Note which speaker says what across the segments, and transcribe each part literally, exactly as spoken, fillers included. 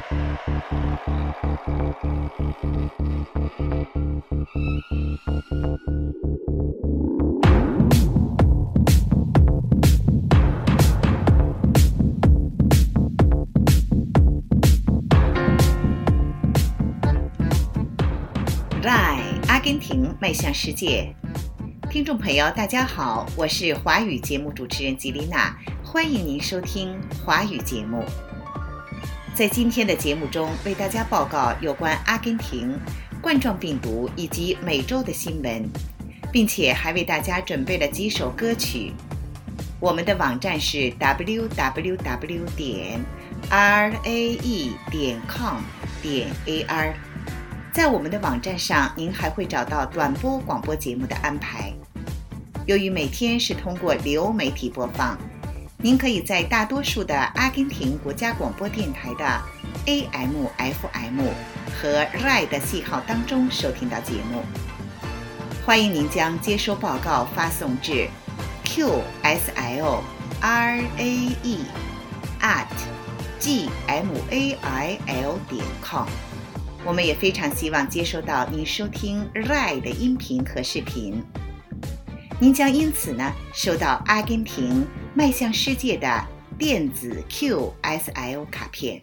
Speaker 1: R A I 阿根廷迈向世界。听众朋友大家好，我是华语节目主持人吉丽娜，欢迎您收听华语节目。在今天的节目中，为大家报告有关阿根廷冠状病毒以及美洲的新闻，并且还为大家准备了几首歌曲。我们的网站是 double u double u double u 点 r a e 点 com 点 a r。在我们的网站上，您还会找到短波广播节目的安排。由于每天是通过流媒体播放，您可以在大多数的阿根廷国家广播电台的 A M F M 和 R A I 的信号当中收听到节目。欢迎您将接收报告发送至 Q S L R A E at G M A I L 点 com。我们也非常希望接收到您收听 R A I 的音频和视频，您将因此呢收到阿根廷迈向世界的电子 Q S L 卡片。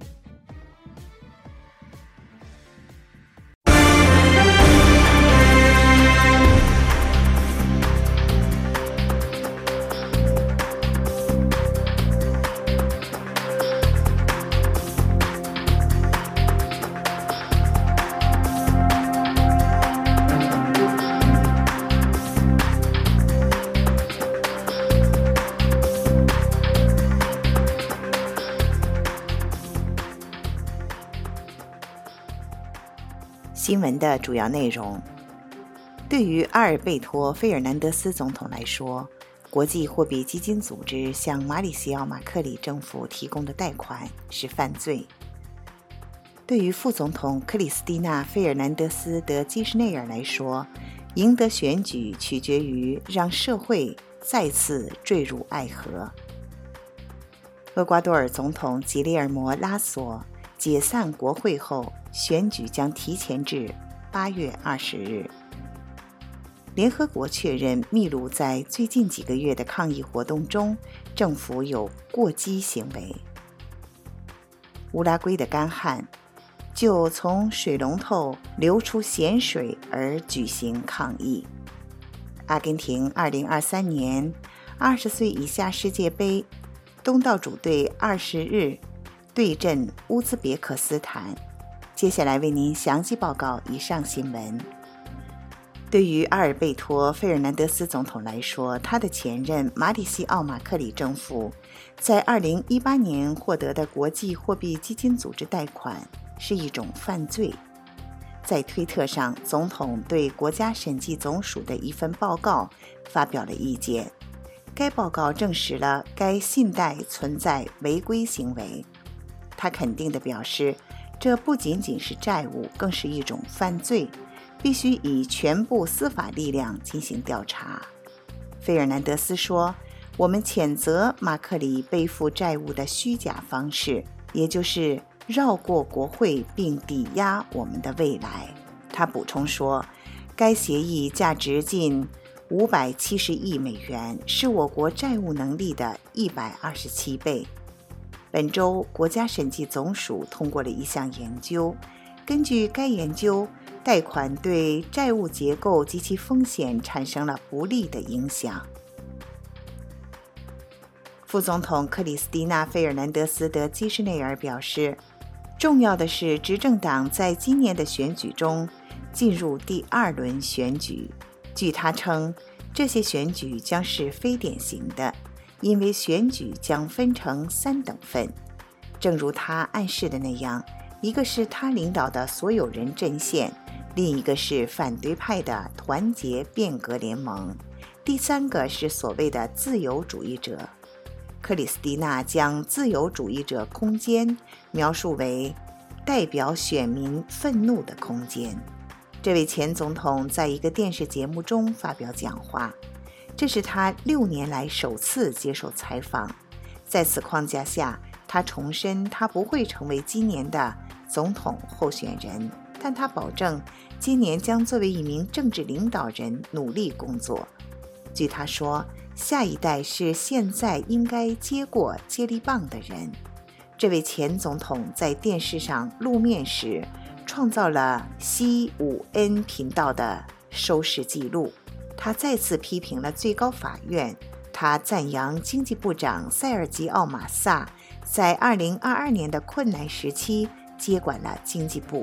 Speaker 1: 新闻的主要内容。对于阿尔贝托·费尔南德斯总统来说，国际货币基金组织向马里西奥·马克里政府提供的贷款是犯罪。对于副总统克里斯蒂娜·费尔南德斯·德基什内尔来说，赢得选举取决于让社会再次坠入爱河。厄瓜多尔总统吉列尔摩·拉索解散国会后，选举将提前至八月二十日。联合国确认秘鲁在最近几个月的抗议活动中，政府有过激行为。乌拉圭的干旱就从水龙头流出咸水而举行抗议。阿根廷二零二三年二十岁以下世界杯东道主队二十日对阵乌兹别克斯坦。接下来为您详细报告以上新闻。对于阿尔贝托·费尔南德斯总统来说，他的前任马里西奥·马克里政府在二零一八年获得的国际货币基金组织贷款是一种犯罪。在推特上，总统对国家审计总署的一份报告发表了意见。该报告证实了该信贷存在违规行为。他肯定地表示，这不仅仅是债务，更是一种犯罪，必须以全部司法力量进行调查。费尔南德斯说，我们谴责马克里背负债务的虚假方式，也就是绕过国会并抵押我们的未来。他补充说，该协议价值近五百七十亿美元，是我国债务能力的一百二十七倍。本周，国家审计总署通过了一项研究，根据该研究，贷款对债务结构及其风险产生了不利的影响。副总统克里斯蒂娜·费尔南德斯·德基什内尔表示，重要的是执政党在今年的选举中进入第二轮选举。据他称，这些选举将是非典型的，因为选举将分成三等份。正如他暗示的那样，一个是他领导的所有人阵线，另一个是反对派的团结变革联盟，第三个是所谓的自由主义者。克里斯蒂娜将自由主义者空间描述为代表选民愤怒的空间。这位前总统在一个电视节目中发表讲话，这是他六年来首次接受采访。在此框架下， 他重申他不会成为今年的总统候选人，但他保证今年将作为一名政治领导人努力工作。据他说，下一代是现在应该接过接力棒的人。这位前总统在电视上露面时创造了 C 五 N 频道的收视记录。他再次批评了最高法院，他赞扬经济部长塞尔吉奥·马萨在二零二二年的困难时期接管了经济部。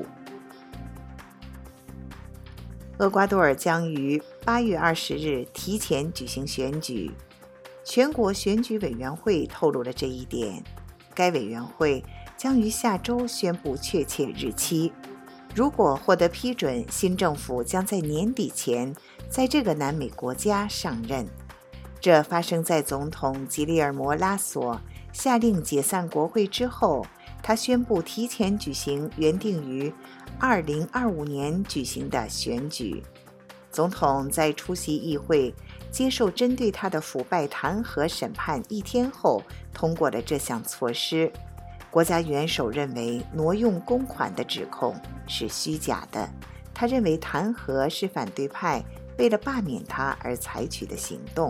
Speaker 1: 厄瓜多尔将于八月二十日提前举行选举，全国选举委员会透露了这一点。该委员会将于下周宣布确切日期。如果获得批准，新政府将在年底前在这个南美国家上任。这发生在总统吉利尔摩·拉索下令解散国会之后，他宣布提前举行原定于二零二五年举行的选举。总统在出席议会接受针对他的腐败弹劾审判一天后通过了这项措施。国家元首认为挪用公款的指控是虚假的，他认为弹劾是反对派为了罢免他而采取的行动。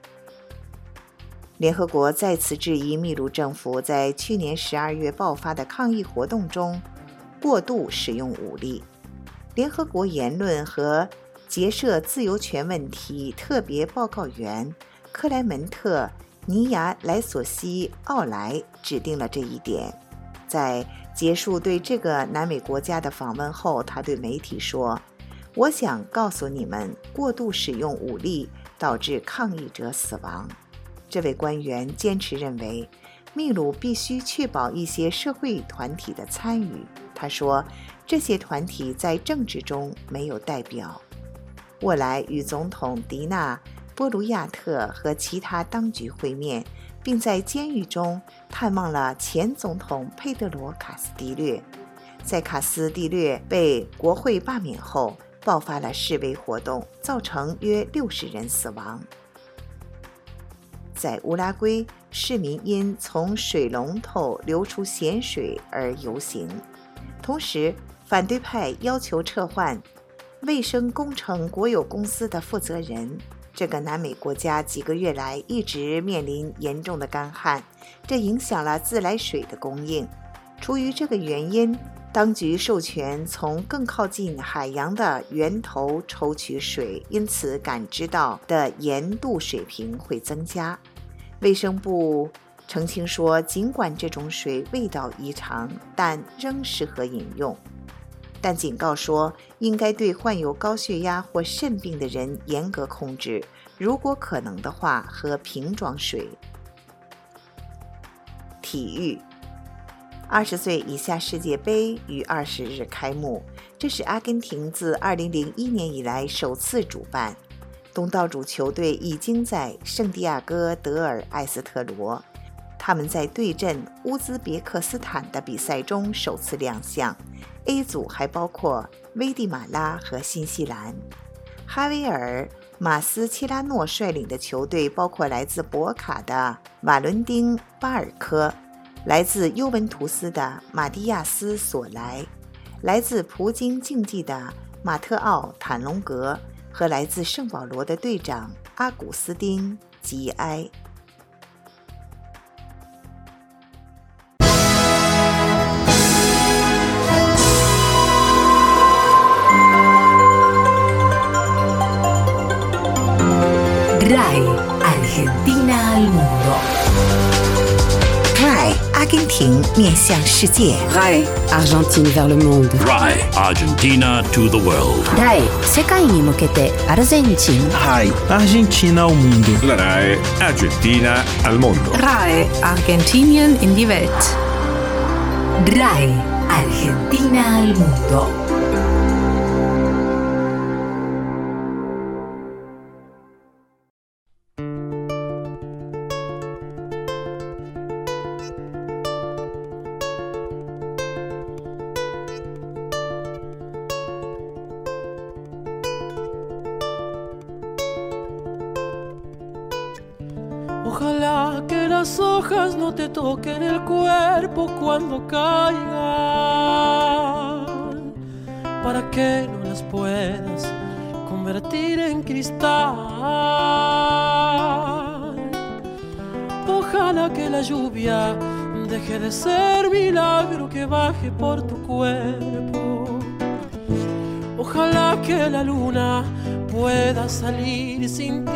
Speaker 1: 联合国再次质疑秘鲁政府在去年十二月爆发的抗议活动中过度使用武力。联合国言论和结社自由权问题特别报告员克莱门特·尼亚莱索西奥莱指定了这一点。在结束对这个南美国家的访问后，他对媒体说：“我想告诉你们，过度使用武力导致抗议者死亡。”这位官员坚持认为，秘鲁必须确保一些社会团体的参与。他说，这些团体在政治中没有代表。沃莱与总统迪纳·波卢亚特和其他当局会面，并在监狱中探望了前总统佩德罗·卡斯蒂略。在卡斯蒂略被国会罢免后，爆发了示威活动，造成约六十人死亡。在乌拉圭，市民因从水龙头流出咸水而游行，同时反对派要求撤换卫生工程国有公司的负责人。这个南美国家几个月来一直面临严重的干旱，这影响了自来水的供应。出于这个原因，当局授权从更靠近海洋的源头抽取水，因此感知到的盐度水平会增加。卫生部澄清说，尽管这种水味道异常，但仍适合饮用，但警告说应该对患有高血压或肾病的人严格控制，如果可能的话喝瓶装水。体育，二十岁以下世界杯于二十日开幕，这是阿根廷自二零零一年以来首次主办。东道主球队已经在圣地亚哥德尔埃斯特罗，他们在对阵乌兹别克斯坦的比赛中首次亮相。A 组还包括危地马拉和新西兰。哈维尔·马斯切拉诺率领的球队包括来自博卡的瓦伦丁·巴尔科，来自尤文图斯的马蒂亚斯·索莱，来自葡京竞技的马特奥·坦隆格和来自圣保罗的队长阿古斯丁·吉埃。
Speaker 2: RAI Argentina al mundo。
Speaker 1: RAI 阿根廷面向世界。
Speaker 2: RAI Argentine vers le monde。
Speaker 3: RAI Argentina to the world。
Speaker 2: RAI 世界に向けてアルゼンチン。
Speaker 4: RAI Argentina al mundo。
Speaker 5: La RAI Argentina al mondo。
Speaker 6: RAI Argentinien in die Welt。
Speaker 2: RAI Argentina al mundo。
Speaker 4: 我
Speaker 7: Ojalá que las hojas no te toquen el cuerpo cuando caigan, para que no las puedas convertir en cristal. Ojalá que la lluvia deje de ser milagro que baje por tu cuerpo. Ojalá que la luna pueda salir sin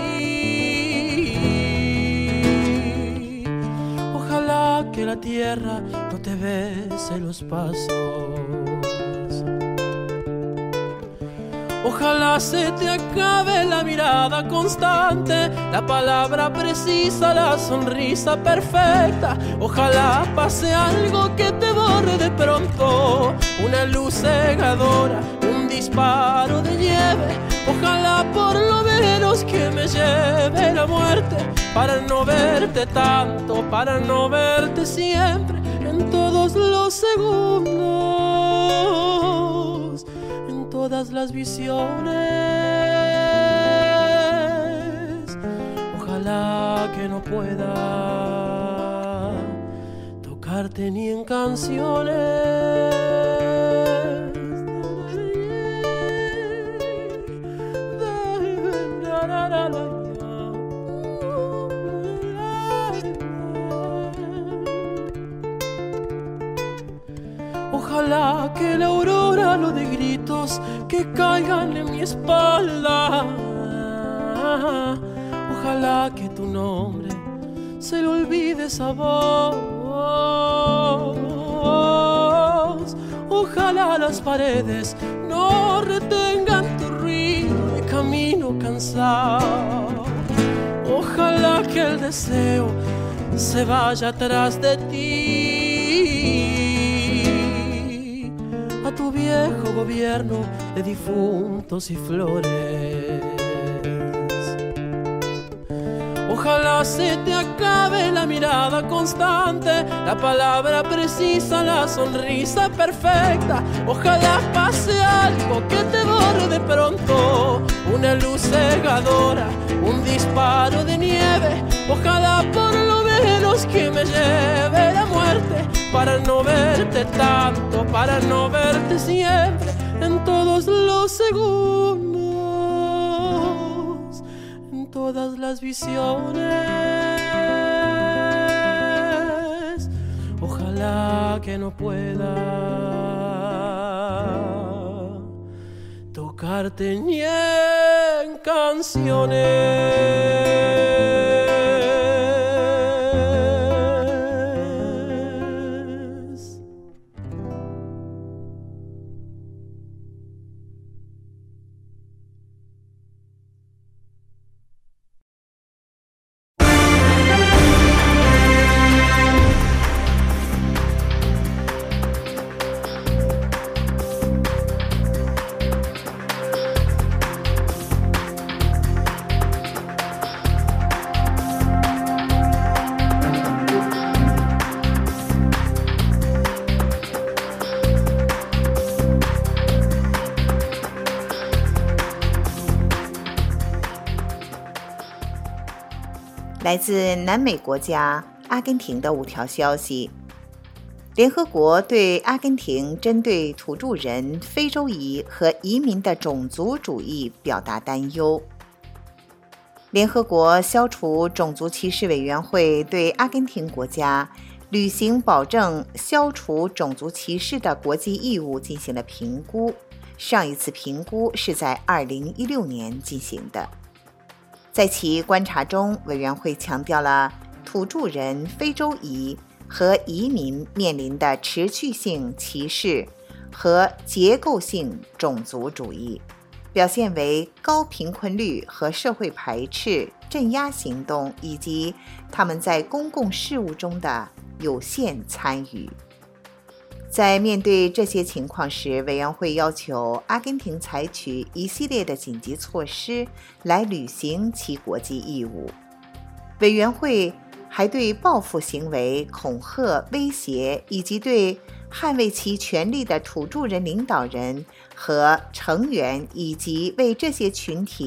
Speaker 7: ti. Ojalá que la tierra no te bese los pasos. Ojalá se te acabe la mirada constante, la palabra precisa, la sonrisa perfecta. Ojalá pase algo que te borre de pronto, una luz cegadora, un disparo de nieve. Ojalá por lo menos que me lleve la muerte, para no verte tanto, para no verte siempre, en todos los segundos, en todas las visiones. Ojalá que no pueda tocarte ni en canciones. Ojalá que la aurora lo de gritos que caigan en mi espalda. Ojalá que tu nombre se le olvide esa voz. Ojalá las paredes no retengan tu ruido de camino cansado. Ojalá que el deseo se vaya atrás de ti, a tu viejo gobierno de difuntos y flores. Ojalá se te acabe la mirada constante, la palabra precisa, la sonrisa perfecta. Ojalá pase algo que te borre de pronto, una luz cegadora, un disparo de nieve. Ojalá por lo menos que me lleve la muerte, para no verte tanto, para no verte siempre, en todos los segundos, en todas las visiones. Ojalá que no pueda tocarte ni en canciones.
Speaker 1: 来自南美国家阿根廷的五条消息。联合国对阿根廷针对土著人、非洲裔和移民的种族主义表达担忧。联合国消除种族歧视委员会对阿根廷国家履行保证消除种族歧视的国际义务进行了评估，上一次评估是在二零一六年进行的。在其观察中，委员会强调了土著人、非洲裔和移民面临的持续性歧视和结构性种族主义，表现为高贫困率和社会排斥、镇压行动以及他们在公共事务中的有限参与。在面对这些情况时，委员会要求阿根廷采取一系列的紧急措施来履行其国际义务。委员会还对报复行为、恐吓、威胁以及对捍卫其权利的土著人领导人和成员以及为这些群体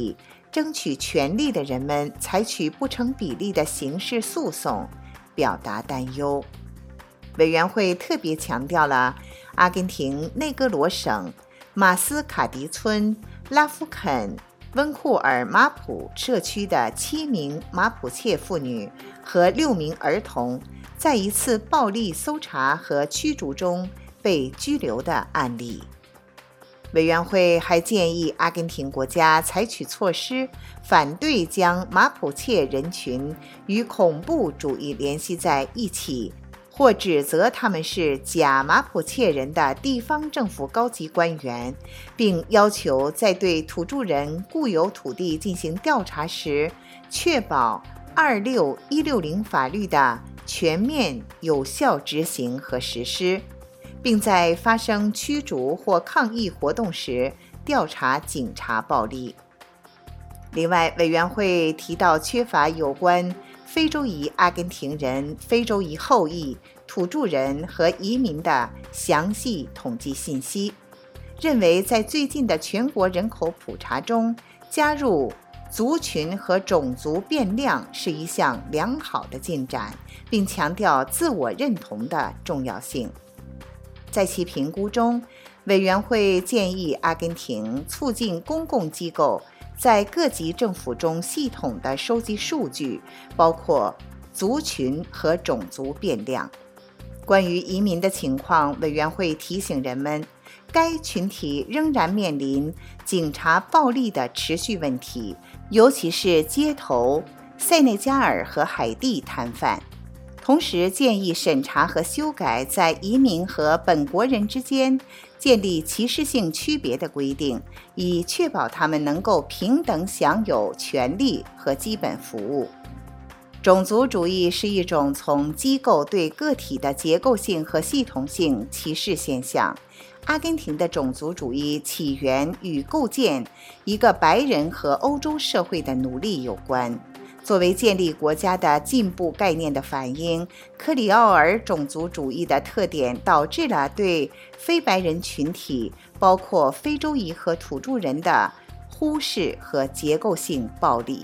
Speaker 1: 争取权利的人们采取不成比例的刑事诉讼表达担忧。委员会特别强调了阿根廷内戈罗省马斯卡迪村拉夫肯温库尔马普社区的七名马普切妇女和六名儿童在一次暴力搜查和驱逐中被拘留的案例。委员会还建议阿根廷国家采取措施，反对将马普切人群与恐怖主义联系在一起，或指责他们是假马普切人的地方政府高级官员，并要求在对土著人固有土地进行调查时，确保二六一六零法律的全面有效执行和实施，并在发生驱逐或抗议活动时调查警察暴力。另外，委员会提到缺乏有关非洲裔阿根廷人、非洲裔后裔、土著人和移民的详细统计信息，认为在最近的全国人口普查中加入族群和种族变量是一项良好的进展，并强调自我认同的重要性。在其评估中，委员会建议阿根廷促进公共机构在各级政府中系统地收集数据，包括族群和种族变量。关于移民的情况，委员会提醒人们，该群体仍然面临警察暴力的持续问题，尤其是街头、塞内加尔和海地摊贩。同时建议审查和修改在移民和本国人之间建立歧视性区别的规定，以确保他们能够平等享有权利和基本服务。种族主义是一种从机构对个体的结构性和系统性歧视现象。阿根廷的种族主义起源与构建一个白人和欧洲社会的努力有关。作为建立国家的进步概念的反映，克里奥尔种族主义的特点导致了对非白人群体，包括非洲裔和土著人的忽视和结构性暴力。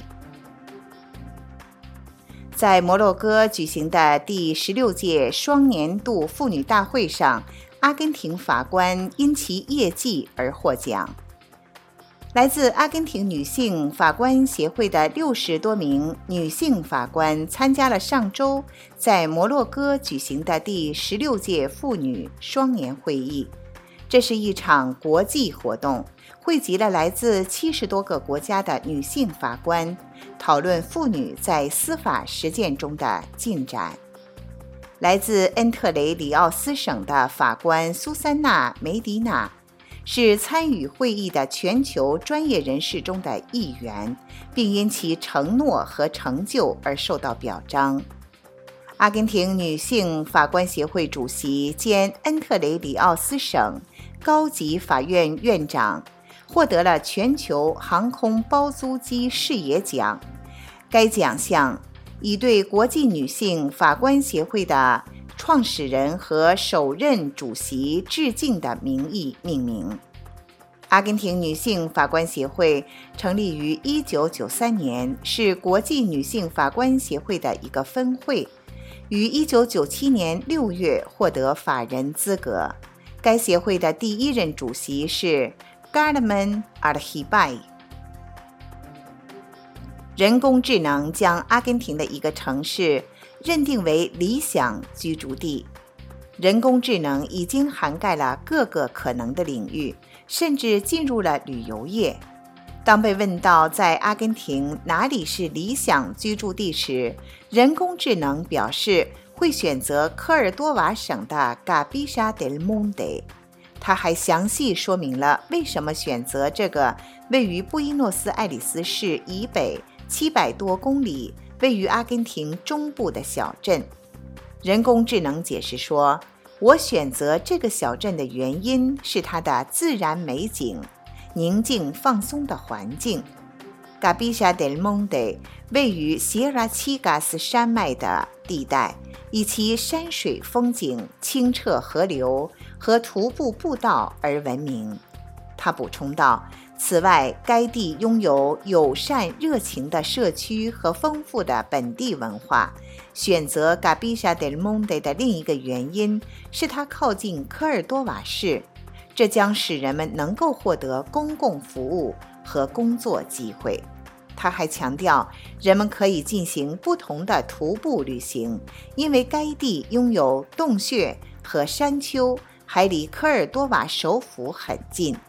Speaker 1: 在摩洛哥举行的第十六届双年度妇女大会上，阿根廷法官因其业绩而获奖。来自阿根廷女性法官协会的六十多名女性法官参加了上周在摩洛哥举行的第十六届妇女双年会议。这是一场国际活动，汇集了来自七十多个国家的女性法官，讨论妇女在司法实践中的进展。来自恩特雷里奥斯省的法官苏珊娜·梅迪纳是参与会议的全球专业人士中的一员，并因其承诺和成就而受到表彰。阿根廷女性法官协会主席兼恩特雷里奥斯省高级法院院长，获得了全球航空包租机视野奖。该奖项以对国际女性法官协会的创始人和首任主席致敬的名义命名。阿根廷女性法官协会成立于一九九三年，是国际女性法官协会的一个分会，于一九九七年六月获得法人资格。该协会的第一任主席是 Carmen Argibay。人工智能将阿根廷的一个城市认定为理想居住地。人工智能已经涵盖了各个可能的领域，甚至进入了旅游业。当被问到在阿根廷哪里是理想居住地时，人工智能表示会选择科尔多瓦省的 Capilla del Monte。他还详细说明了为什么选择这个位于布宜诺斯艾利斯市以北七百多公里、位于阿根廷中部的小镇。人工智能解释说，我选择这个小镇的原因是它的自然美景、宁静放松的环境。Capilla del Monte 位于 Sierra Chicas 山脉的地带，以其山水风景、清澈河流和徒步步道而闻名。他补充道， 此外，该地拥有友善热情的社区和丰富的本地文化。选择 Gabicia del Monte 的另一个原因是它靠近科尔多瓦市，这将使人们能够获得公共服务和工作机会。他还强调，人们可以进行不同的徒步旅行，因为该地拥有洞穴和山丘，还离科尔多瓦首府很近。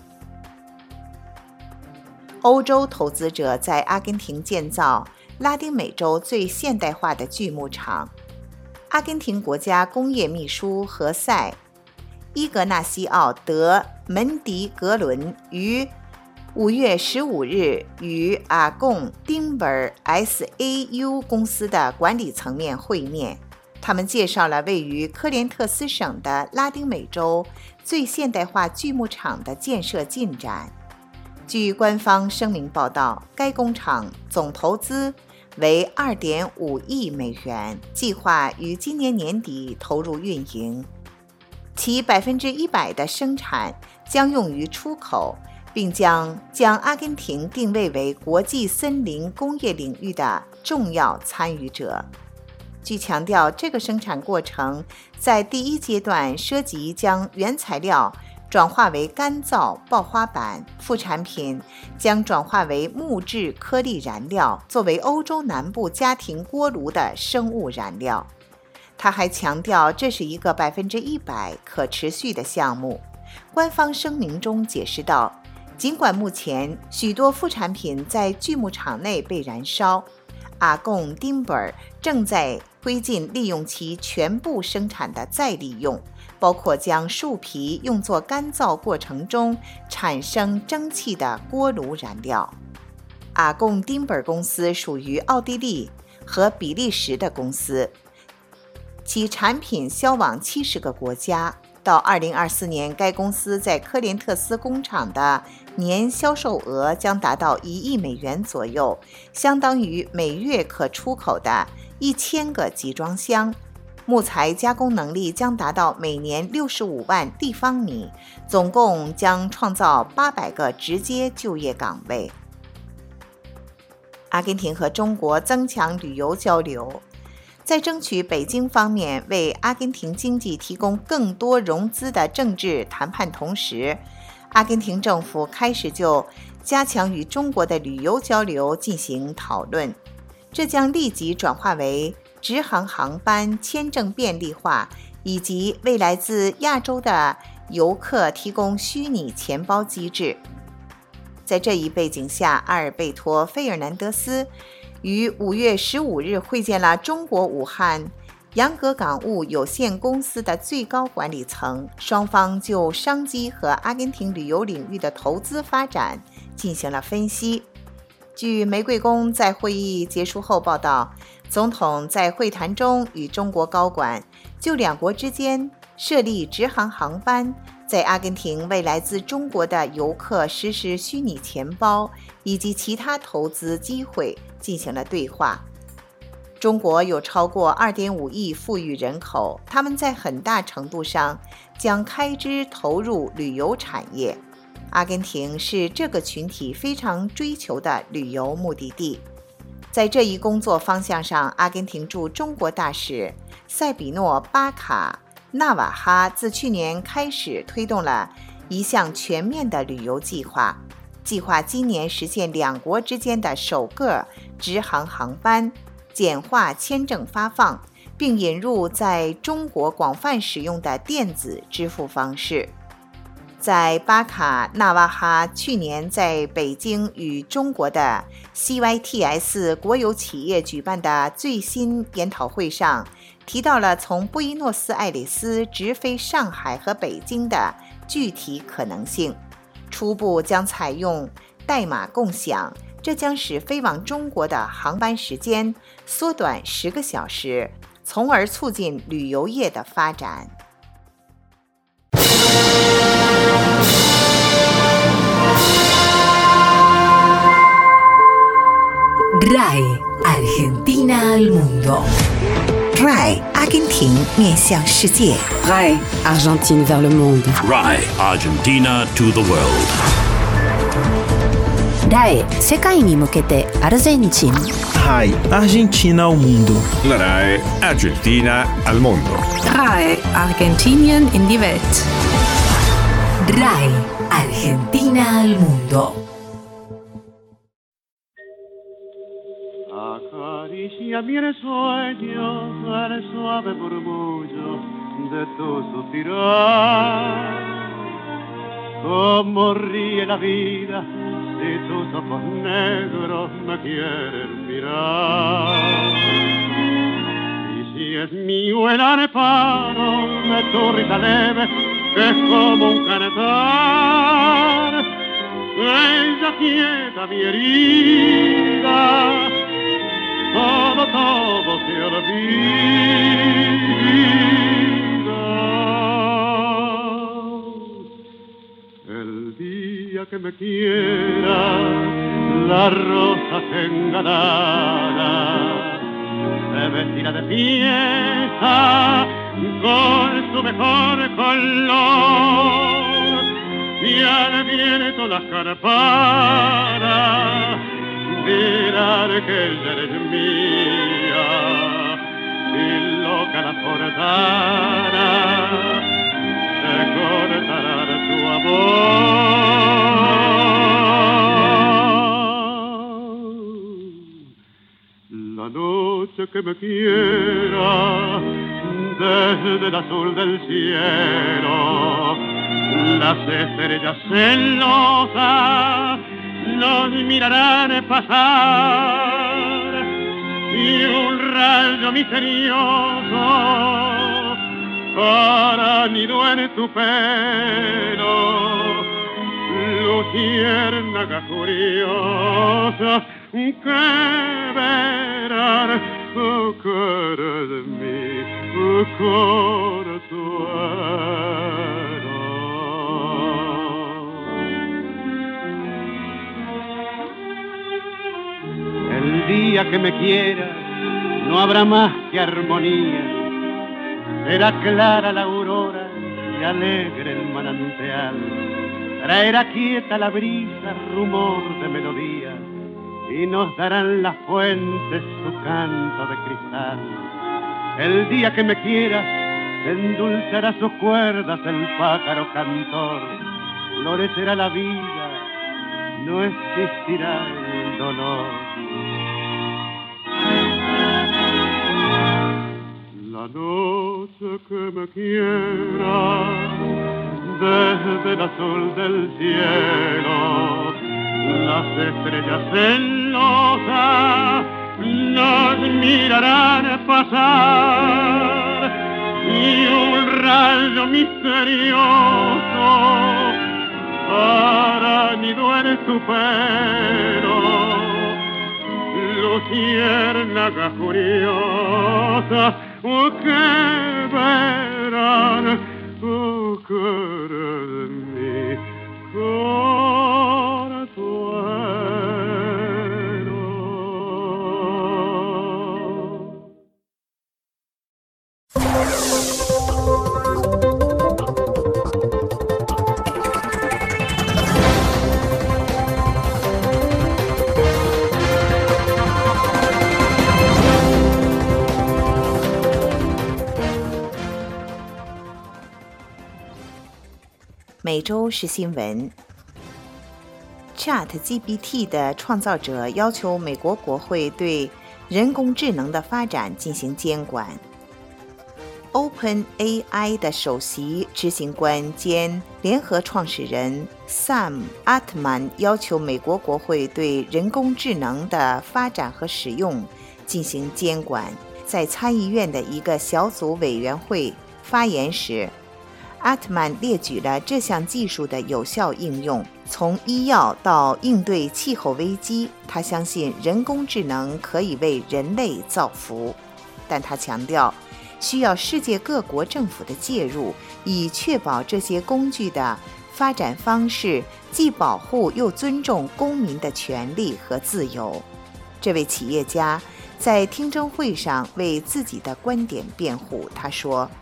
Speaker 1: 欧洲投资者在阿根廷建造拉丁美洲最现代化的锯木厂。阿根廷国家工业秘书何塞·伊格纳西奥·德门迪格伦于五月十五日与阿贡丁本尔 S A U 公司的管理层面会面，他们介绍了位于科连特斯省的拉丁美洲最现代化锯木厂的建设进展。据官方声明报道，该工厂总投资为 二点五亿美元，计划于今年年底投入运营。其百分之一百的生产将用于出口，并将将阿根廷定位为国际森林工业领域的重要参与者。据强调，这个生产过程在第一阶段涉及将原材料转化为干燥爆花板，副产品将转化为木质颗粒燃料，作为欧洲南部家庭锅炉的生物燃料。他还强调，这是一个百分之一百可持续的项目。官方声明中解释道，尽管目前许多副产品在锯木厂内被燃烧，阿贡丁本尔正在推进利用其全部生产的再利用，包括将树皮用作干燥过程中产生蒸汽的锅炉燃料。阿贡丁本尔公司属于奥地利和比利时的公司，其产品销往七十个国家。到二零二四年，该公司在科连特斯工厂的年销售额将达到一亿美元左右，相当于每月可出口的一千个集装箱。木材加工能力将达到每年六十五万立方米，总共将创造八百个直接就业岗位。阿根廷和中国增强旅游交流。在争取北京方面为阿根廷经济提供更多融资的政治谈判同时，阿根廷政府开始就加强与中国的旅游交流进行讨论，这将立即转化为直航航班签证便利化，以及为来自亚洲的游客提供虚拟钱包机制。在这一背景下，阿尔贝托·费尔南德斯于五月十五日会见了中国武汉扬格港务有限公司的最高管理层，双方就商机和阿根廷旅游领域的投资发展进行了分析。据玫瑰宫在会议结束后报道，总统在会谈中与中国高管就两国之间设立直航航班，在阿根廷为来自中国的游客实施虚拟钱包以及其他投资机会进行了对话。中国有超过 二点五亿富裕人口，他们在很大程度上将开支投入旅游产业。阿根廷是这个群体非常追求的旅游目的地。在这一工作方向上，阿根廷驻中国大使塞比诺·巴卡纳瓦哈自去年开始推动了一项全面的旅游计划，计划今年实现两国之间的首个直航航班，简化签证发放，并引入在中国广泛使用的电子支付方式。在巴卡纳瓦哈去年在北京与中国的 C Y T S 国有企业举办的最新研讨会上，提到了从布宜诺斯艾利斯直飞上海和北京的具体可能性。初步将采用代码共享，这将使飞往中国的航班时间缩短十个小时，从而促进旅游业的发展。
Speaker 2: R A I Argentina al mundo.
Speaker 1: R A I 阿根廷面向世界。
Speaker 2: R A I Argentine vers le monde.
Speaker 3: R A I Argentina to the world.
Speaker 6: ラエ世界に向けてアルゼンチン
Speaker 4: R A I Argentina ao mundo.
Speaker 5: La R A E Argentina al mondo.
Speaker 6: R A E Argentinien in die Welt.
Speaker 2: R A I Argentina al mundo.
Speaker 8: Acaricia mi sueño al suave murmullo de tu suspirar. Como ríe la vida si tus ojos negros me quieren mirar. Y si es mío el arpano de tu risa leve, que es como un cantar, ella quieta mi herida, todo, todo se olvida. El día que me quiera, la rosa engalana se vestirá de fiesta con su mejor color, y al viento las campanas dirán que ella eres mía, y loca la forzana se cortará de tu amor. La noche que me quiera, desde el azul del cielo, las estrellas celosas nos mirarán pasar, y un rayo misterioso hará nido en tu pelo, luciérnaga curiosa que verán cara de mi consuelo. El día que me quieras no habrá más que armonía, será clara la aurora y alegre el manantial, traerá quieta la brisa rumor de melodía, y nos darán las fuentes su canto de cristal. El día que me quieras endulzará sus cuerdas el pájaro cantor, florecerá la vida, no existirá el dolor. La noche que me quiera, desde el azul del cielo, las estrellas celosas nos mirarán pasar, y un rayo misterioso hará nido en tu pelo, luciérnaga curiosa que verán cara de mi consuelo.
Speaker 1: 每周是新闻。ChatGPT 的创造者要求美国国会对人工智能的发展进行监管。OpenAI 的首席执行官兼联合创始人 Sam Altman 要求美国国会对人工智能的发展和使用进行监管。在参议院的一个小组委员会发言时，阿特曼列举了这项技术的有效应用，从医药到应对气候危机，他相信人工智能可以为人类造福，但他强调需要世界各国政府的介入，以确保这些工具的发展方式既保护又尊重公民的权利和自由。这位企业家在听证会上为自己的观点辩护，他说：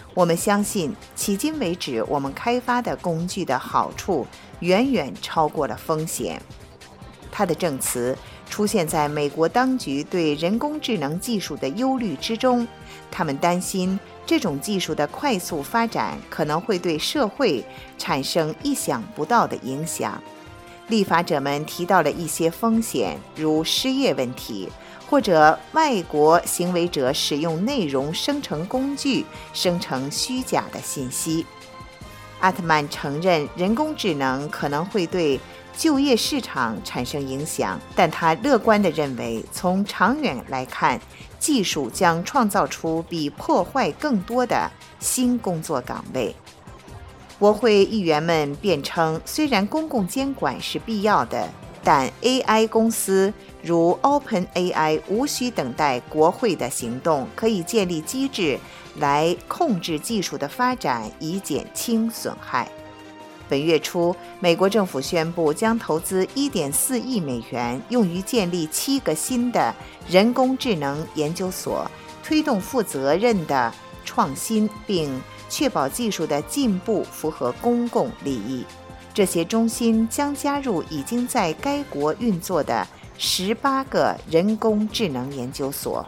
Speaker 1: 我们相信，迄今为止我们开发的工具的好处远远超过了风险。他的证词出现在美国当局对人工智能技术的忧虑之中，他们担心这种技术的快速发展可能会对社会产生意想不到的影响。立法者们提到了一些风险，如失业问题，或者外国行为者使用内容生成工具生成虚假的信息。阿特曼承认人工智能可能会对就业市场产生影响，但他乐观地认为，从长远来看，技术将创造出比破坏更多的新工作岗位。国会议员们辩称，虽然公共监管是必要的，但 A I 公司如 OpenAI 无需等待国会的行动，可以建立机制来控制技术的发展，以减轻损害。本月初，美国政府宣布将投资 一点四亿美元，用于建立七个新的人工智能研究所，推动负责任的创新，并确保技术的进步符合公共利益。这些中心将加入已经在该国运作的十八个人工智能研究所。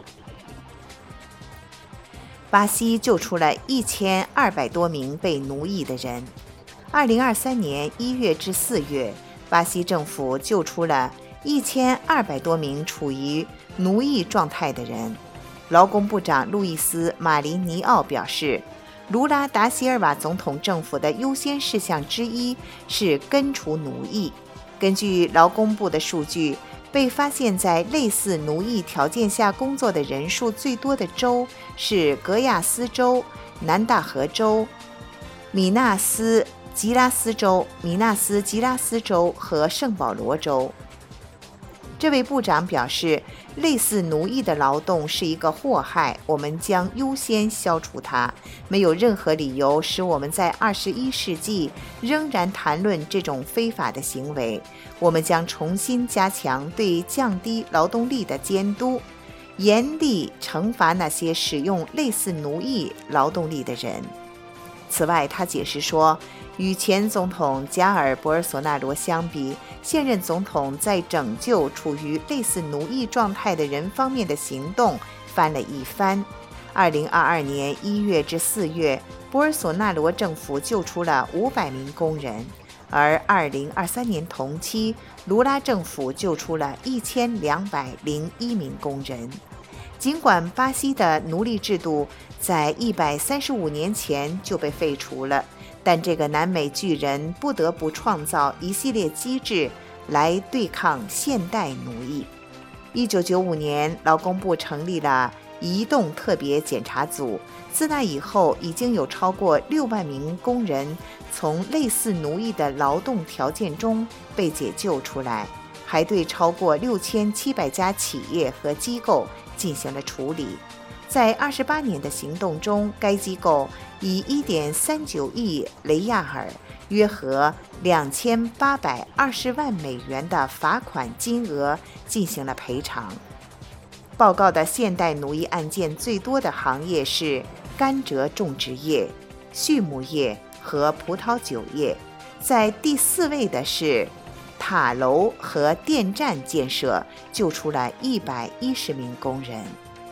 Speaker 1: 巴西救出了一千二百多名被奴役的人。二零二三年一月至四月，巴西政府救出了一千二百多名处于奴役状态的人。劳工部长路易斯·马林尼奥表示，卢拉达西尔瓦总统政府的优先事项之一是根除奴役。根据劳工部的数据，被发现在类似奴役条件下工作的人数最多的州是戈亚斯州、南大河州、米纳斯吉拉斯州、米纳斯吉拉斯州和圣保罗州。这位部长表示，类似奴役的劳动是一个祸害，我们将优先消除它。没有任何理由使我们在二十一世纪仍然谈论这种非法的行为。我们将重新加强对降低劳动力的监督，严厉惩罚那些使用类似奴役劳动力的人。此外，他解释说，与前总统加尔·博尔索纳罗相比，现任总统在拯救处于类似奴役状态的人方面的行动翻了一番。二零二二年一月至四月，博尔索纳罗政府救出了五百名工人，而二零二三年同期，卢拉政府救出了一千两百零一名工人。尽管巴西的奴隶制度在一百三十五年前就被废除了，但这个南美巨人不得不创造一系列机制来对抗现代奴役。一九九五年，劳工部成立了移动特别检查组，自那以后，已经有超过六万名工人从类似奴役的劳动条件中被解救出来，还对超过六千七百家企业和机构进行了处理。在二十八年的行动中，该机构以 一点三九亿雷亚尔，约合两千八百二十万美元的罚款金额进行了赔偿。报告的现代奴役案件最多的行业是甘蔗种植业、畜牧业和葡萄酒业，在第四位的是塔楼和电站建设，救出了一百一十名工人。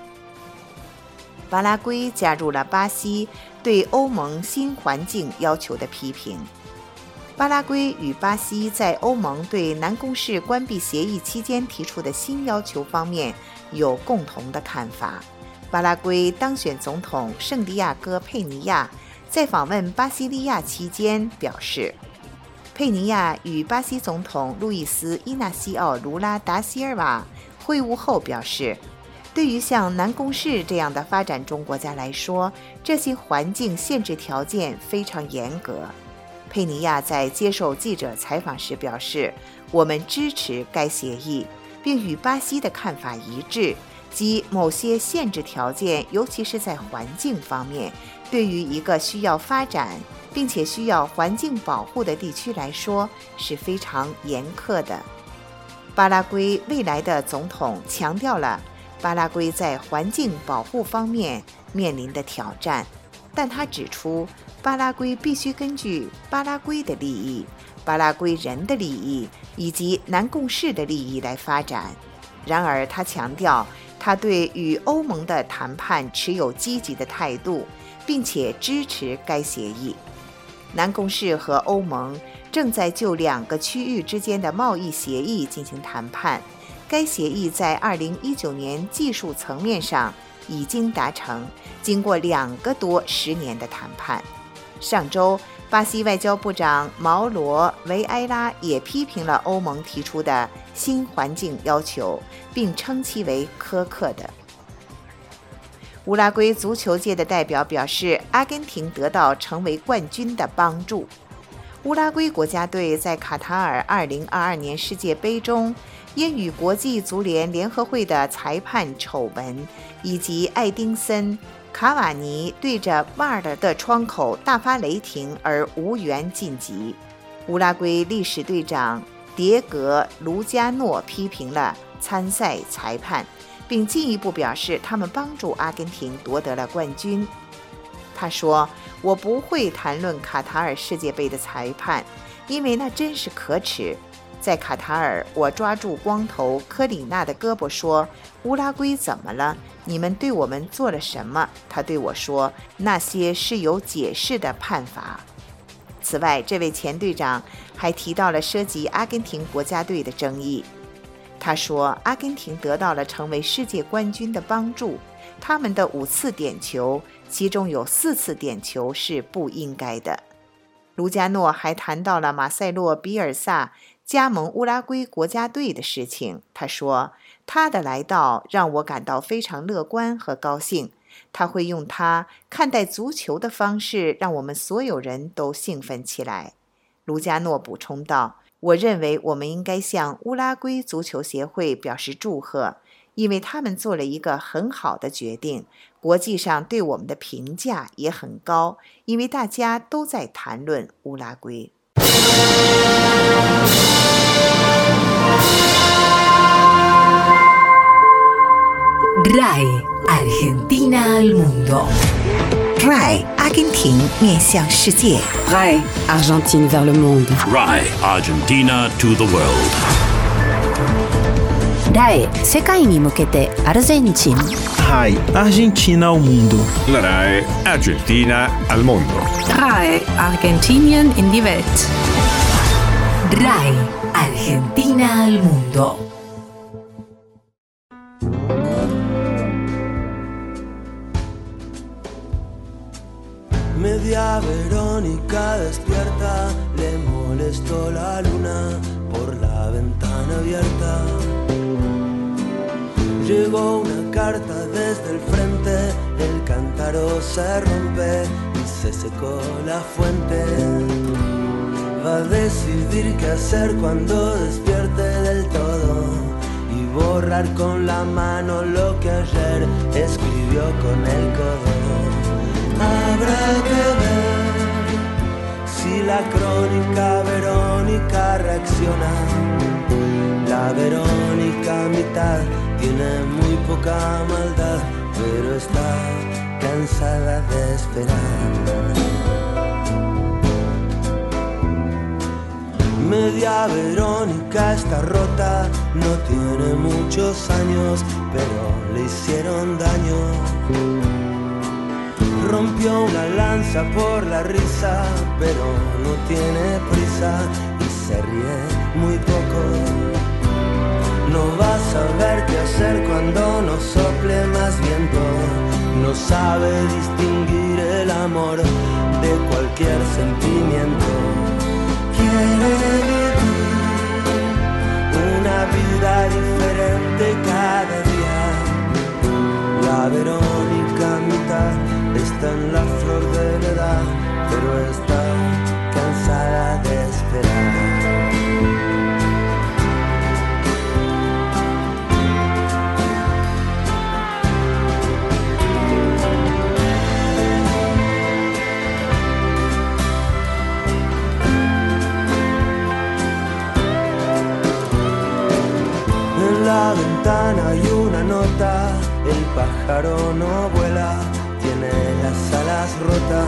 Speaker 1: 巴拉圭加入了巴西对欧盟新环境要求的批评。巴拉圭与巴西在欧盟对南宫市关闭协议期间提出的新要求方面有共同的看法。巴拉圭当选总统圣地亚哥·佩尼亚在访问巴西利亚期间表示，佩尼亚与巴西总统路易斯·伊纳西奥·卢拉达西尔瓦会晤后表示，对于像南宫市这样的发展中国家来说，这些环境限制条件非常严格。佩尼亚在接受记者采访时表示，我们支持该协议，并与巴西的看法一致，即某些限制条件，尤其是在环境方面，对于一个需要发展并且需要环境保护的地区来说是非常严苛的。巴拉圭未来的总统强调了巴拉圭在环境保护方面面临的挑战。 但他指出，巴拉圭必须根据巴拉圭的利益、巴拉圭人的利益以及南共识的利益来发展。然而，他强调他对与欧盟的谈判持有积极的态度，并且支持该协议。南共识和欧盟正在就两个区域之间的贸易协议进行谈判，该协议在二零一九年技术层面上已经达成，经过两个多十年的谈判。上周，巴西外交部长毛罗·维埃拉也批评了欧盟提出的新环境要求，并称其为苛刻的。乌拉圭足球界的代表表示，阿根廷得到成为冠军的帮助。乌拉圭国家队在卡塔尔二零二二年世界杯中，因与国际足联联合会的裁判丑闻以及爱丁森·卡瓦尼对着 V A R 的窗口大发雷霆而无缘晋级。乌拉圭历史队长迭戈·卢加诺批评了参赛裁判，并进一步表示他们帮助阿根廷夺得了冠军。他说，我不会谈论卡塔尔世界杯的裁判，因为那真是可耻。在卡塔尔，我抓住光头科里纳的胳膊说，乌拉圭怎么了？你们对我们做了什么？他对我说，那些是有解释的判罚。此外，这位前队长还提到了涉及阿根廷国家队的争议。他说，阿根廷得到了成为世界冠军的帮助，他们的五次点球，其中有四次点球是不应该的。卢加诺还谈到了马塞洛·比尔萨加盟乌拉圭国家队的事情。他说，他的来到让我感到非常乐观和高兴，他会用他看待足球的方式让我们所有人都兴奋起来。卢加诺补充道，我认为我们应该向乌拉圭足球协会表示祝贺，因为他们做了一个很好的决定，国际上对我们的评价也很高，因为大家都在谈论乌拉圭。
Speaker 2: R A I Argentina al mundo.
Speaker 1: R A I 阿根廷面向世界。
Speaker 6: R A I Argentine vers le monde.
Speaker 3: R A I Argentina to the world.
Speaker 6: R A I 世界に向けてアルゼンチン。
Speaker 4: R A I Argentina ao mundo.
Speaker 5: La R A I Argentina al mondo.
Speaker 6: R A I Argentinien in die Welt.
Speaker 2: R A I Argentina al mundo.
Speaker 9: Media Verónica despierta, le molestó la luna por la ventana abierta. Llegó una carta desde el frente, el cántaro se rompe y se secó la fuente. Va a decidir qué hacer cuando despierte del todo y borrar con la mano lo que ayer escribió con el codo. Habrá que ver si la crónica Verónica reacciona. La Verónica mitad tiene muy poca maldad, pero está cansada de esperar. Media Verónica está rota, no tiene muchos años, pero le hicieron daño. Rompió una lanza por la risa, pero no tiene prisa y se ríe muy poco. No va a saber qué hacer cuando no sople más viento. No sabe distinguir el amor de cualquier sentimiento. Quiere vivir una vida diferente cada día. La Verónica mitad está en la flor de la edad, pero está cansada de esperar. En la ventana hay una nota, el pájaro no vuela, tiene las alas rota.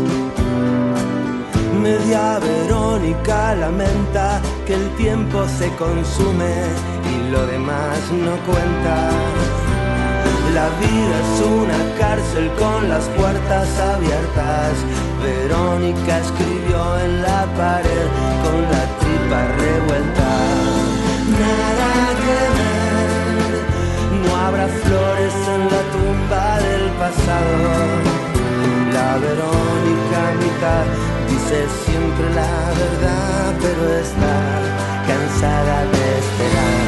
Speaker 9: Media Verónica lamenta que el tiempo se consume y lo demás no cuenta. La vida es una cárcel con las puertas abiertas. Verónica escribió en la pared con la tripa revuelta. Nada que ver, no habrá flores en la tumba del pasado. La Verónica mitad dice siempre la verdad, pero está cansada de esperar.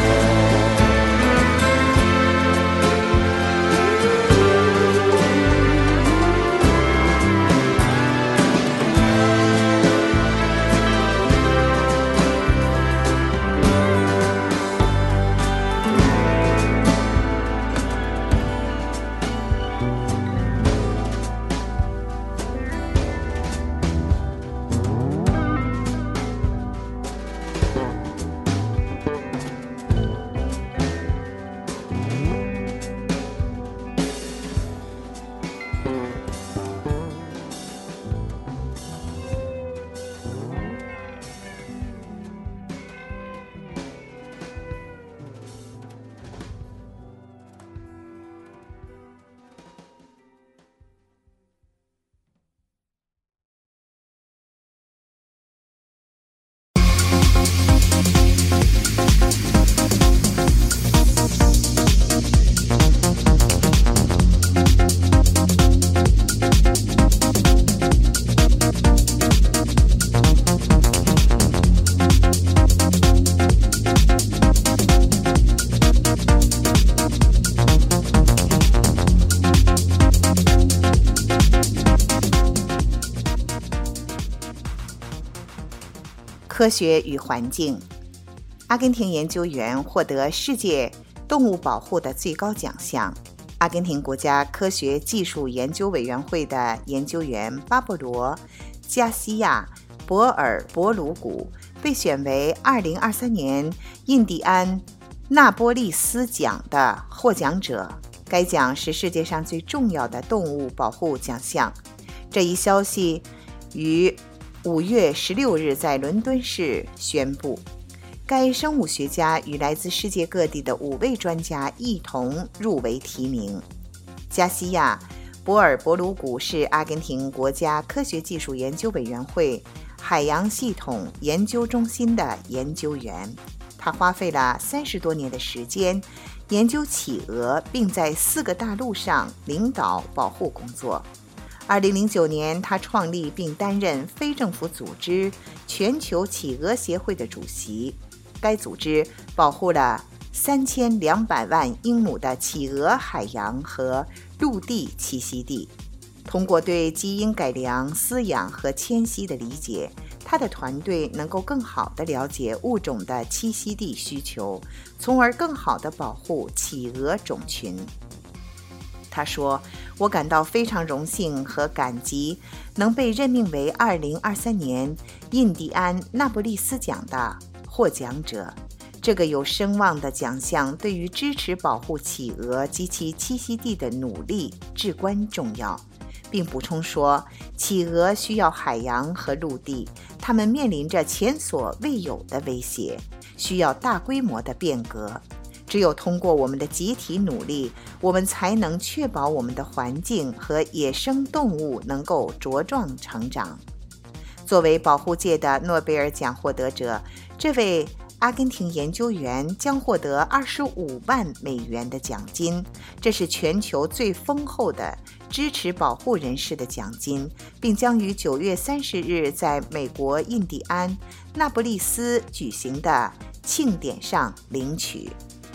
Speaker 1: 科学与环境，阿根廷研究员获得世界动物保护的最高奖项。阿根廷国家科学技术研究委员会的研究员巴勃罗·加西亚·博尔博鲁古被选为二零二三年印第安纳波利斯奖的获奖者。该奖是世界上最重要的动物保护奖项。这一消息于五月十六日在伦敦市宣布，该生物学家与来自世界各地的五位专家一同入围提名。加西亚·博尔博鲁古是阿根廷国家科学技术研究委员会海洋系统研究中心的研究员，他花费了三十多年的时间研究企鹅，并在四个大陆上领导保护工作。二零零九年，他创立并担任非政府组织全球企鹅协会的主席。该组织保护了三千两百万英亩的企鹅海洋和陆地栖息地。通过对基因改良、饲养和迁徙的理解，他的团队能够更好地了解物种的栖息地需求，从而更好地保护企鹅种群。他说，我感到非常荣幸和感激能被任命为二零二三年印第安纳波利斯奖的获奖者。这个有声望的奖项对于支持保护企鹅及其栖息地的努力至关重要，并补充说，企鹅需要海洋和陆地，它们面临着前所未有的威胁，需要大规模的变革。只有通过我们的集体努力，我们才能确保我们的环境和野生动物能够茁壮成长。作为保护界的诺贝尔奖获得者，这位阿根廷研究员将获得二十五万美元的奖金，这是全球最丰厚的支持保护人士的奖金，并将于九月三十日在美国印第安纳波利斯举行的庆典上领取。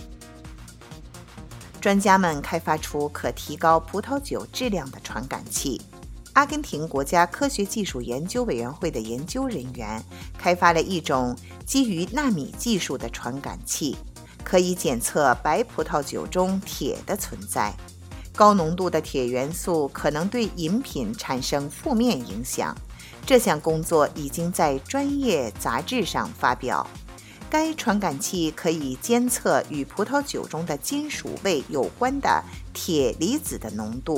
Speaker 1: 专家们开发出可提高葡萄酒质量的传感器。阿根廷国家科学技术研究委员会的研究人员开发了一种基于纳米技术的传感器，可以检测白葡萄酒中铁的存在。高浓度的铁元素可能对饮品产生负面影响。这项工作已经在专业杂志上发表。该传感器可以监测与葡萄酒中的金属味有关的铁离子的浓度，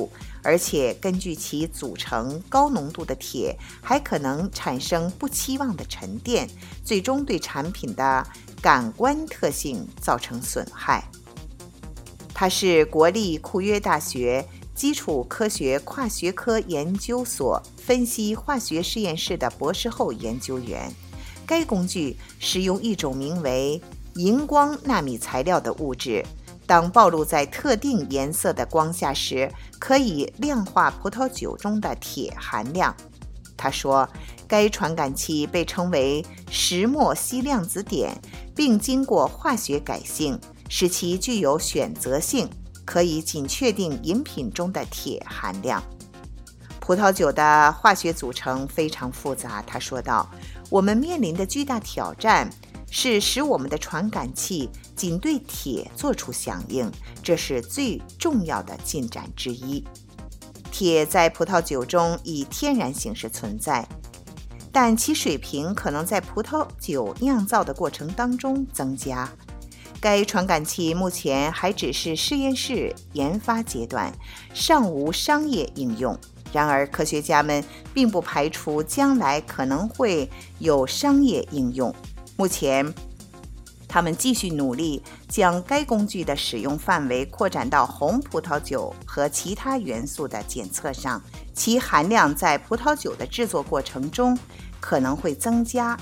Speaker 1: 而且根据其组成，高浓度的铁还可能产生不期望的沉淀，最终对产品的感官特性造成损害。他是国立库约大学基础科学跨学科研究所分析化学实验室的博士后研究员。该工具使用一种名为荧光纳米材料的物质，当暴露在特定颜色的光下时，可以量化葡萄酒中的铁含量。他说，该传感器被称为石墨烯量子点，并经过化学改性，使其具有选择性，可以仅确定饮品中的铁含量。葡萄酒的化学组成非常复杂，他说道，我们面临的巨大挑战是使我们的传感器仅对铁做出响应，这是最重要的进展之一。铁在葡萄酒中以天然形式存在，但其水平可能在葡萄酒酿造的过程当中增加。该传感器目前还只是实验室研发阶段，尚无商业应用。然而，科学家们并不排除将来可能会有商业应用。目前，他们继续努力将该工具的使用范围扩展到红葡萄酒和其他元素的检测上，其含量在葡萄酒的制作过程中可能会增加。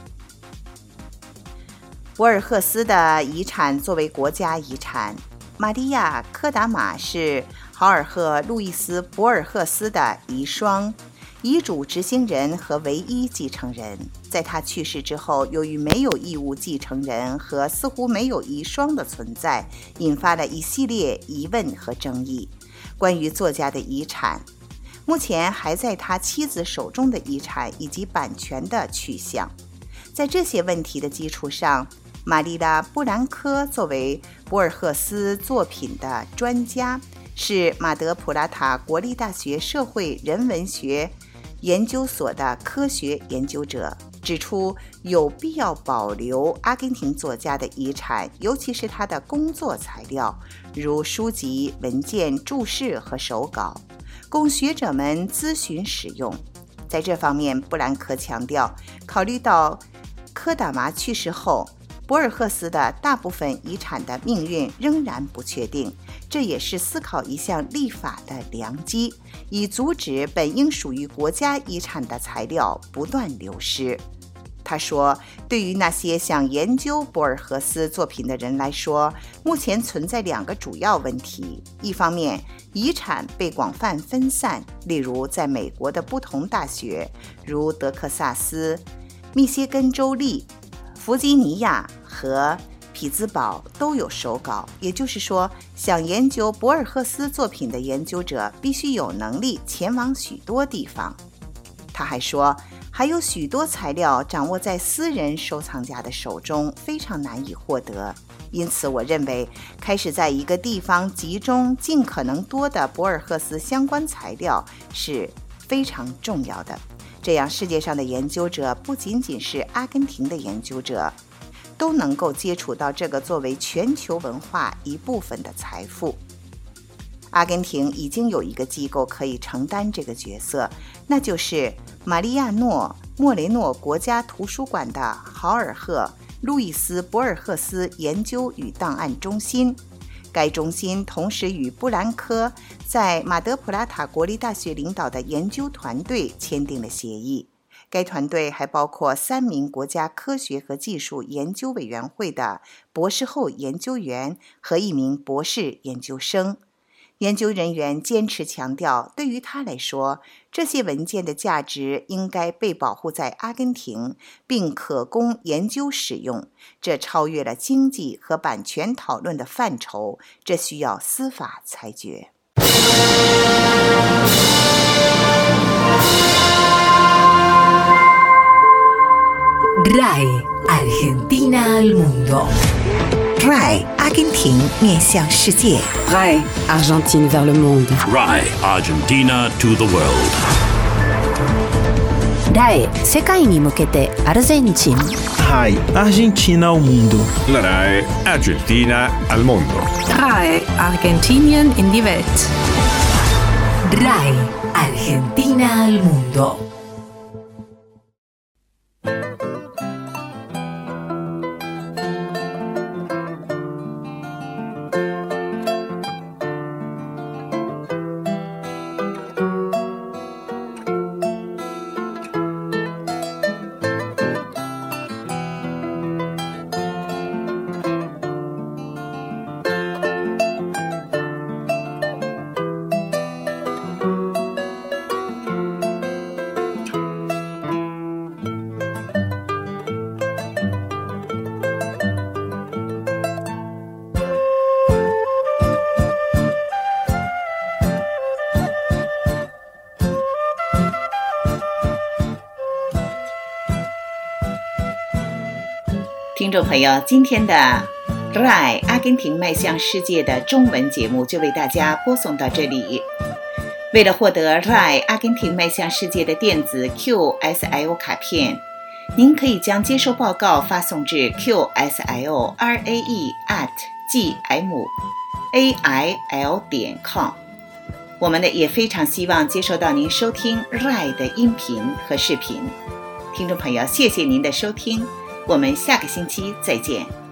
Speaker 1: 博尔赫斯的遗产作为国家遗产，玛利亚·科达玛是豪尔赫·路易斯·博尔赫斯的遗孀、遗嘱执行人和唯一继承人。在他去世之后，由于没有义务继承人和似乎没有遗孀的存在，引发了一系列疑问和争议。关于作家的遗产，目前还在他妻子手中的遗产以及版权的去向，在这些问题的基础上，玛丽拉·布兰科作为博尔赫斯作品的专家，是马德普拉塔国立大学社会人文学研究所的科学研究者，指出有必要保留阿根廷作家的遗产，尤其是他的工作材料，如书籍、文件、注释和手稿，供学者们咨询使用。在这方面，布兰科强调，考虑到科达玛去世后，博尔赫斯的大部分遗产的命运仍然不确定，这也是思考一项立法的良机，以阻止本应属于国家遗产的材料不断流失。他说，对于那些想研究博尔赫斯作品的人来说，目前存在两个主要问题。一方面，遗产被广泛分散，例如在美国的不同大学，如德克萨斯、密歇根州立、弗吉尼亚和匹兹堡都有手稿，也就是说，想研究博尔赫斯作品的研究者必须有能力前往许多地方。他还说，还有许多材料掌握在私人收藏家的手中，非常难以获得。因此，我认为开始在一个地方集中尽可能多的博尔赫斯相关材料是非常重要的。这样，世界上的研究者不仅仅是阿根廷的研究者，都能够接触到这个作为全球文化一部分的财富。阿根廷已经有一个机构可以承担这个角色，那就是马里亚诺·莫雷诺国家图书馆的豪尔赫·路易斯·博尔赫斯研究与档案中心。该中心同时与布兰科在马德普拉塔国立大学领导的研究团队签订了协议。该团队还包括三名国家科学和技术研究委员会的博士后研究员和一名博士研究生。研究人员坚持强调，对于他来说，这些文件的价值应该被保护在阿根廷，并可供研究使用。这超越了经济和版权讨论的范畴，这需要司法裁决。
Speaker 2: R A I Argentina al mundo。R
Speaker 1: A I 阿根廷面向世界。
Speaker 6: R A I Argentine vers le monde.
Speaker 3: R A I Argentina to the world.
Speaker 6: R A I 世界に向けてアルゼンチン。
Speaker 4: R A I Argentina ao mundo.
Speaker 5: La R A I Argentina al mondo.
Speaker 6: R A I Argentinien in die Welt.
Speaker 2: R A I Argentina al mundo.
Speaker 1: 听众朋友，今天的 R A I 阿根廷迈向世界的中文节目就为大家播送到这里。为了获得 R A I 阿根廷迈向世界的电子 Q S I O 卡片，您可以将接收报告发送至 Q S I O R A E at G M A I L 点 com。我们呢也非常希望接收到您收听 R A I 的音频和视频。听众朋友，谢谢您的收听。我们下个星期再见。